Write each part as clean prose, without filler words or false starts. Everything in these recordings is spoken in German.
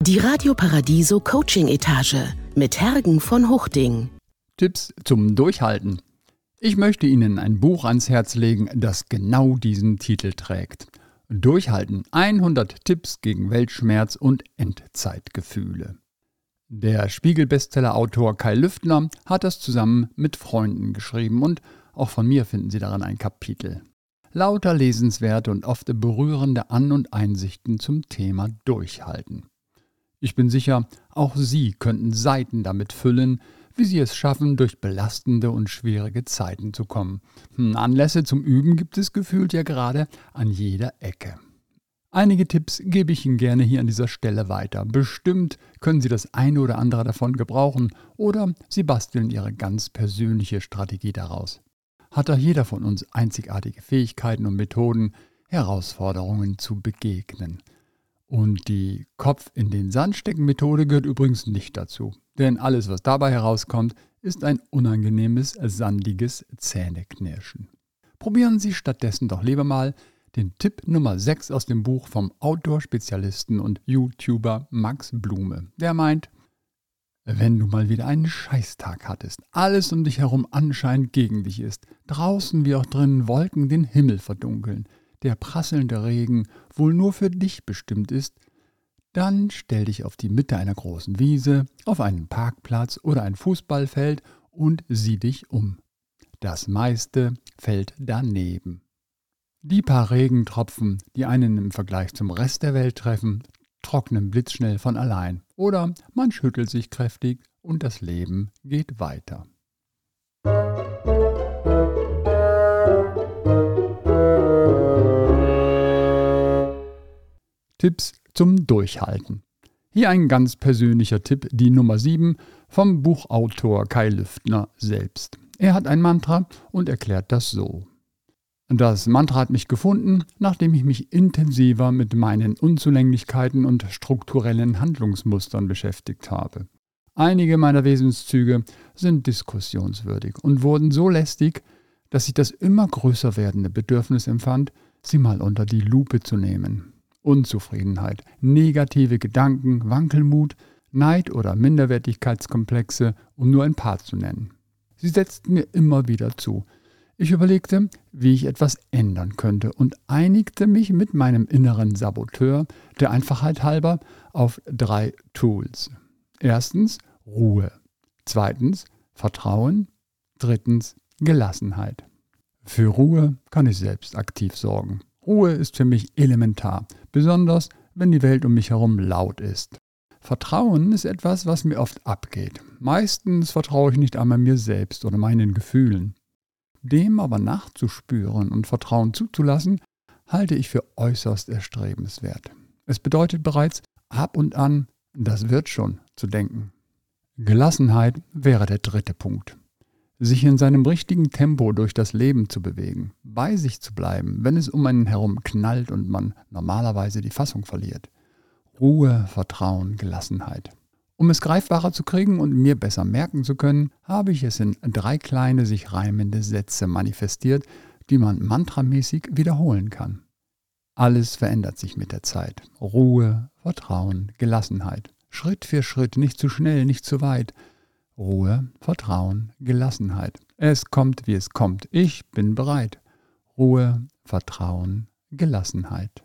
Die Radio Paradiso Coaching Etage mit Hergen von Huchting. Tipps zum Durchhalten. Ich möchte Ihnen ein Buch ans Herz legen, das genau diesen Titel trägt. Durchhalten. 100 Tipps gegen Weltschmerz und Endzeitgefühle. Der Spiegel-Bestseller-Autor Kai Lüftner hat das zusammen mit Freunden geschrieben und auch von mir finden Sie darin ein Kapitel. Lauter lesenswerte und oft berührende An- und Einsichten zum Thema Durchhalten. Ich bin sicher, auch Sie könnten Seiten damit füllen, wie Sie es schaffen, durch belastende und schwierige Zeiten zu kommen. Anlässe zum Üben gibt es gefühlt ja gerade an jeder Ecke. Einige Tipps gebe ich Ihnen gerne hier an dieser Stelle weiter. Bestimmt können Sie das eine oder andere davon gebrauchen oder Sie basteln Ihre ganz persönliche Strategie daraus. Hat doch jeder von uns einzigartige Fähigkeiten und Methoden, Herausforderungen zu begegnen. Und die Kopf-in-den-Sand-stecken-Methode gehört übrigens nicht dazu. Denn alles, was dabei herauskommt, ist ein unangenehmes, sandiges Zähneknirschen. Probieren Sie stattdessen doch lieber mal den Tipp Nummer 6 aus dem Buch vom Autor, Spezialisten und YouTuber Max Blume. Der meint, wenn du mal wieder einen Scheißtag hattest, alles um dich herum anscheinend gegen dich ist, draußen wie auch drinnen Wolken den Himmel verdunkeln, der prasselnde Regen wohl nur für dich bestimmt ist, dann stell dich auf die Mitte einer großen Wiese, auf einen Parkplatz oder ein Fußballfeld und sieh dich um. Das meiste fällt daneben. Die paar Regentropfen, die einen im Vergleich zum Rest der Welt treffen, trocknen blitzschnell von allein. Oder man schüttelt sich kräftig und das Leben geht weiter. Tipps zum Durchhalten. Hier ein ganz persönlicher Tipp, die Nummer 7 vom Buchautor Kai Lüftner selbst. Er hat ein Mantra und erklärt das so. Das Mantra hat mich gefunden, nachdem ich mich intensiver mit meinen Unzulänglichkeiten und strukturellen Handlungsmustern beschäftigt habe. Einige meiner Wesenszüge sind diskussionswürdig und wurden so lästig, dass ich das immer größer werdende Bedürfnis empfand, sie mal unter die Lupe zu nehmen. Unzufriedenheit, negative Gedanken, Wankelmut, Neid oder Minderwertigkeitskomplexe, um nur ein paar zu nennen. Sie setzten mir immer wieder zu. Ich überlegte, wie ich etwas ändern könnte und einigte mich mit meinem inneren Saboteur, der Einfachheit halber, auf 3 Tools. Erstens Ruhe, zweitens Vertrauen, drittens Gelassenheit. Für Ruhe kann ich selbst aktiv sorgen. Ruhe ist für mich elementar, besonders wenn die Welt um mich herum laut ist. Vertrauen ist etwas, was mir oft abgeht. Meistens vertraue ich nicht einmal mir selbst oder meinen Gefühlen. Dem aber nachzuspüren und Vertrauen zuzulassen, halte ich für äußerst erstrebenswert. Es bedeutet bereits, ab und an, das wird schon, zu denken. Gelassenheit wäre der 3. Punkt. Sich in seinem richtigen Tempo durch das Leben zu bewegen, bei sich zu bleiben, wenn es um einen herum knallt und man normalerweise die Fassung verliert. Ruhe, Vertrauen, Gelassenheit. Um es greifbarer zu kriegen und mir besser merken zu können, habe ich es in 3 kleine, sich reimende Sätze manifestiert, die man mantramäßig wiederholen kann. Alles verändert sich mit der Zeit. Ruhe, Vertrauen, Gelassenheit. Schritt für Schritt, nicht zu schnell, nicht zu weit. Ruhe, Vertrauen, Gelassenheit. Es kommt, wie es kommt. Ich bin bereit. Ruhe, Vertrauen, Gelassenheit.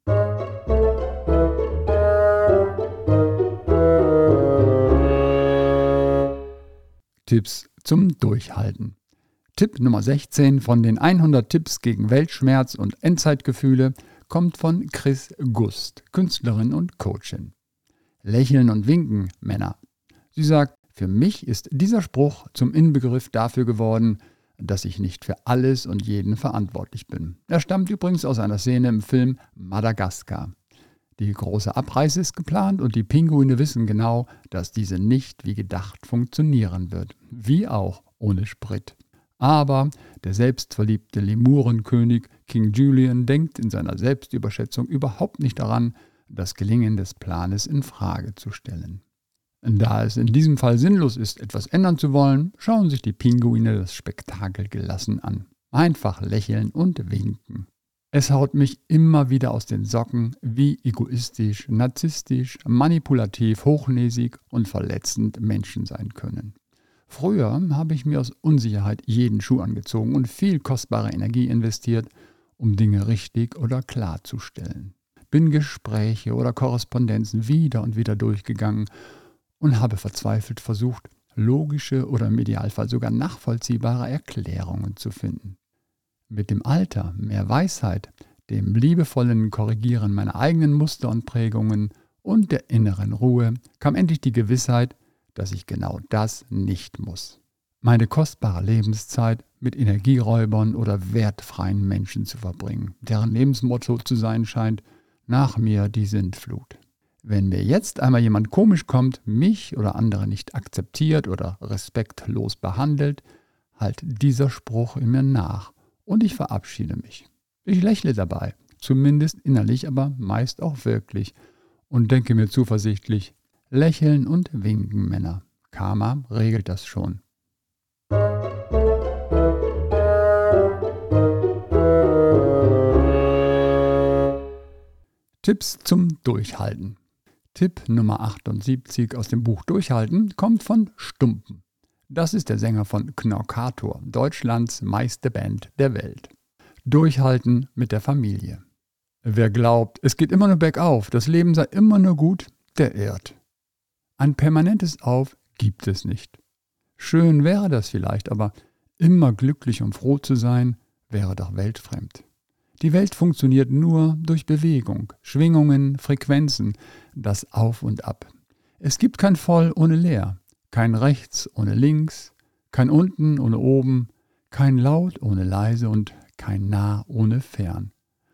Tipps zum Durchhalten. Tipp Nummer 16 von den 100 Tipps gegen Weltschmerz und Endzeitgefühle kommt von Chris Gust, Künstlerin und Coachin. Lächeln und winken, Männer. Sie sagt, für mich ist dieser Spruch zum Inbegriff dafür geworden, dass ich nicht für alles und jeden verantwortlich bin. Er stammt übrigens aus einer Szene im Film Madagaskar. Die große Abreise ist geplant und die Pinguine wissen genau, dass diese nicht wie gedacht funktionieren wird. Wie auch ohne Sprit. Aber der selbstverliebte Lemurenkönig King Julian denkt in seiner Selbstüberschätzung überhaupt nicht daran, das Gelingen des Planes in Frage zu stellen. Da es in diesem Fall sinnlos ist, etwas ändern zu wollen, schauen sich die Pinguine das Spektakel gelassen an. Einfach lächeln und winken. Es haut mich immer wieder aus den Socken, wie egoistisch, narzisstisch, manipulativ, hochnäsig und verletzend Menschen sein können. Früher habe ich mir aus Unsicherheit jeden Schuh angezogen und viel kostbare Energie investiert, um Dinge richtig oder klarzustellen. Bin Gespräche oder Korrespondenzen wieder und wieder durchgegangen und habe verzweifelt versucht, logische oder im Idealfall sogar nachvollziehbare Erklärungen zu finden. Mit dem Alter, mehr Weisheit, dem liebevollen Korrigieren meiner eigenen Muster und Prägungen und der inneren Ruhe kam endlich die Gewissheit, dass ich genau das nicht muss. Meine kostbare Lebenszeit mit Energieräubern oder wertfreien Menschen zu verbringen, deren Lebensmotto zu sein scheint, nach mir die Sintflut. Wenn mir jetzt einmal jemand komisch kommt, mich oder andere nicht akzeptiert oder respektlos behandelt, hallt dieser Spruch in mir nach und ich verabschiede mich. Ich lächle dabei, zumindest innerlich, aber meist auch wirklich und denke mir zuversichtlich, lächeln und winken Männer. Karma regelt das schon. Tipps zum Durchhalten. Tipp Nummer 78 aus dem Buch Durchhalten kommt von Stumpen. Das ist der Sänger von Knorkator, Deutschlands meiste Band der Welt. Durchhalten mit der Familie. Wer glaubt, es geht immer nur bergauf, das Leben sei immer nur gut, der irrt. Ein permanentes Auf gibt es nicht. Schön wäre das vielleicht, aber immer glücklich und froh zu sein, wäre doch weltfremd. Die Welt funktioniert nur durch Bewegung, Schwingungen, Frequenzen, das Auf und Ab. Es gibt kein Voll ohne Leer, kein Rechts ohne Links, kein Unten ohne Oben, kein Laut ohne Leise und kein Nah ohne Fern.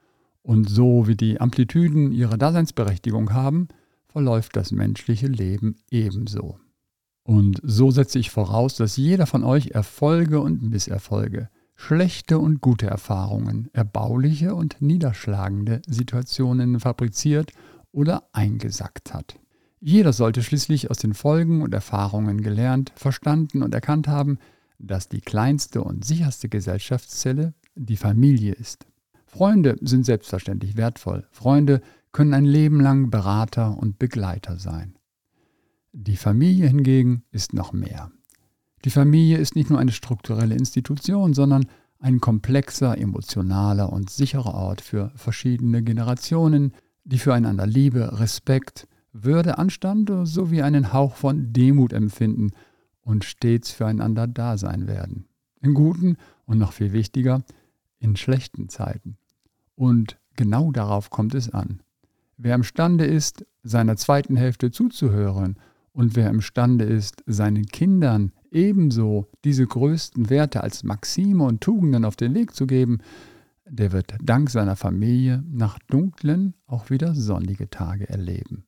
Und so wie die Amplitüden ihre Daseinsberechtigung haben, verläuft das menschliche Leben ebenso. Und so setze ich voraus, dass jeder von euch Erfolge und Misserfolge, schlechte und gute Erfahrungen, erbauliche und niederschlagende Situationen fabriziert oder eingesackt hat. Jeder sollte schließlich aus den Folgen und Erfahrungen gelernt, verstanden und erkannt haben, dass die kleinste und sicherste Gesellschaftszelle die Familie ist. Freunde sind selbstverständlich wertvoll. Freunde können ein Leben lang Berater und Begleiter sein. Die Familie hingegen ist noch mehr. Die Familie ist nicht nur eine strukturelle Institution, sondern ein komplexer, emotionaler und sicherer Ort für verschiedene Generationen, die füreinander Liebe, Respekt, Würde, Anstand sowie einen Hauch von Demut empfinden und stets füreinander da sein werden. In guten und noch viel wichtiger, in schlechten Zeiten. Und genau darauf kommt es an. Wer imstande ist, seiner zweiten Hälfte zuzuhören und wer imstande ist, seinen Kindern ebenso diese größten Werte als Maxime und Tugenden auf den Weg zu geben, der wird dank seiner Familie nach dunklen auch wieder sonnige Tage erleben.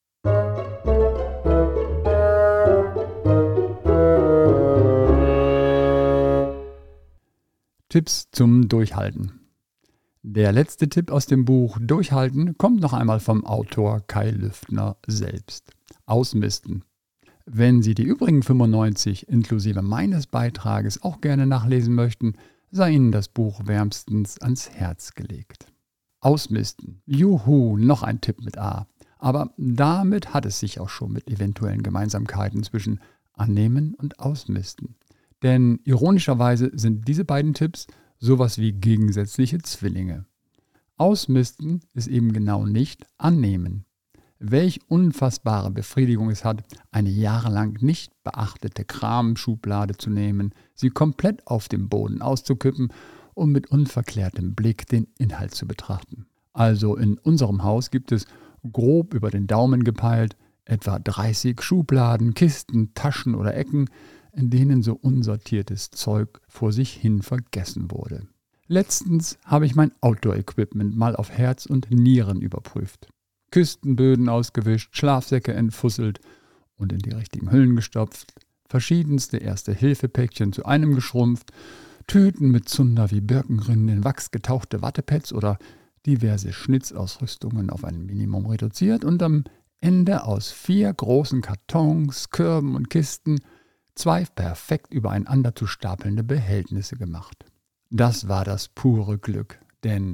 Tipps zum Durchhalten. Der letzte Tipp aus dem Buch Durchhalten kommt noch einmal vom Autor Kai Lüftner selbst. Ausmisten. Wenn Sie die übrigen 95 inklusive meines Beitrages auch gerne nachlesen möchten, sei Ihnen das Buch wärmstens ans Herz gelegt. Ausmisten. Juhu, noch ein Tipp mit A. Aber damit hat es sich auch schon mit eventuellen Gemeinsamkeiten zwischen Annehmen und Ausmisten. Denn ironischerweise sind diese beiden Tipps sowas wie gegensätzliche Zwillinge. Ausmisten ist eben genau nicht Annehmen. Welch unfassbare Befriedigung es hat, eine jahrelang nicht beachtete Kramschublade zu nehmen, sie komplett auf dem Boden auszukippen und mit unverklärtem Blick den Inhalt zu betrachten. Also in unserem Haus gibt es, grob über den Daumen gepeilt, etwa 30 Schubladen, Kisten, Taschen oder Ecken, in denen so unsortiertes Zeug vor sich hin vergessen wurde. Letztens habe ich mein Outdoor-Equipment mal auf Herz und Nieren überprüft. Küstenböden ausgewischt, Schlafsäcke entfusselt und in die richtigen Hüllen gestopft, verschiedenste Erste-Hilfe-Päckchen zu einem geschrumpft, Tüten mit Zunder wie Birkenrinden in Wachs getauchte Wattepads oder diverse Schnitzausrüstungen auf ein Minimum reduziert und am Ende aus 4 großen Kartons, Körben und Kisten 2 perfekt übereinander zu stapelnde Behältnisse gemacht. Das war das pure Glück, denn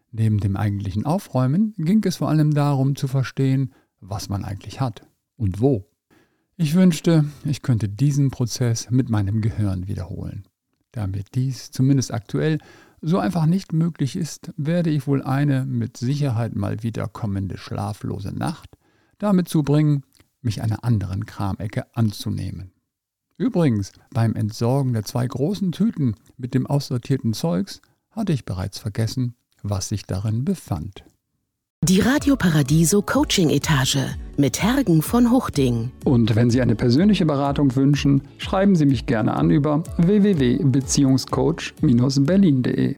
Neben dem eigentlichen Aufräumen ging es vor allem darum zu verstehen, was man eigentlich hat und wo. Ich wünschte, ich könnte diesen Prozess mit meinem Gehirn wiederholen. Da mir dies zumindest aktuell so einfach nicht möglich ist, werde ich wohl eine mit Sicherheit mal wieder kommende schlaflose Nacht damit zubringen, mich einer anderen Kramecke anzunehmen. Übrigens, beim Entsorgen der 2 großen Tüten mit dem aussortierten Zeugs hatte ich bereits vergessen, was sich darin befand. Die Radio Paradiso Coaching Etage mit Hergen von Huchting. Und wenn Sie eine persönliche Beratung wünschen, schreiben Sie mich gerne an über www.beziehungscoach-berlin.de.